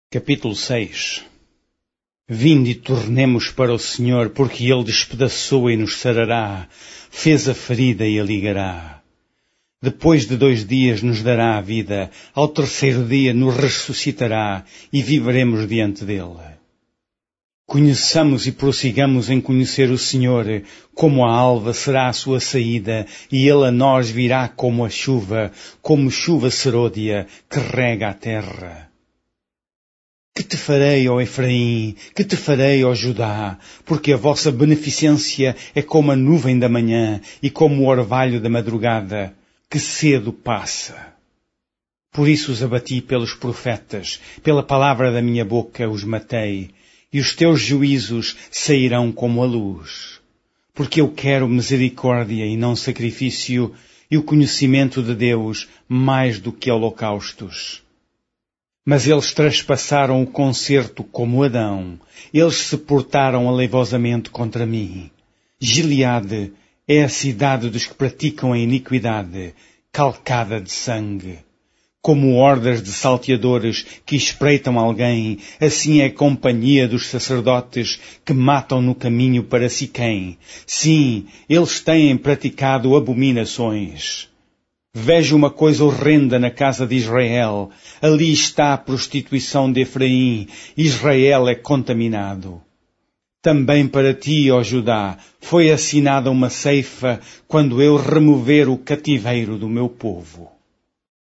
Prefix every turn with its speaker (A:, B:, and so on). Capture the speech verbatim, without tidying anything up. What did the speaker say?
A: Capítulo seis. Vinde e tornemos para o Senhor, porque Ele despedaçou e nos sarará, fez a ferida e a ligará. Depois de dois dias nos dará a vida, ao terceiro dia nos ressuscitará e viveremos diante dele. Conheçamos e prossigamos em conhecer o Senhor, como a alva será a sua saída, e Ele a nós virá como a chuva, como chuva serôdia que rega a terra. Que te farei, ó Efraim? Que te farei, ó Judá? Porque a vossa beneficência é como a nuvem da manhã e como o orvalho da madrugada, que cedo passa. Por isso os abati pelos profetas, pela palavra da minha boca os matei, e os teus juízos sairão como a luz. Porque eu quero misericórdia e não sacrifício, e o conhecimento de Deus mais do que holocaustos. Mas eles traspassaram o concerto como Adão. Eles se portaram aleivosamente contra mim. Gileade é a cidade dos que praticam a iniquidade, calcada de sangue. Como hordas de salteadores que espreitam alguém, assim é a companhia dos sacerdotes que matam no caminho para Siquém. Sim, eles têm praticado abominações. Vejo uma coisa horrenda na casa de Israel. Ali está a prostituição de Efraim. Israel é contaminado. Também para ti, ó Judá, foi assinada uma ceifa quando eu remover o cativeiro do meu povo.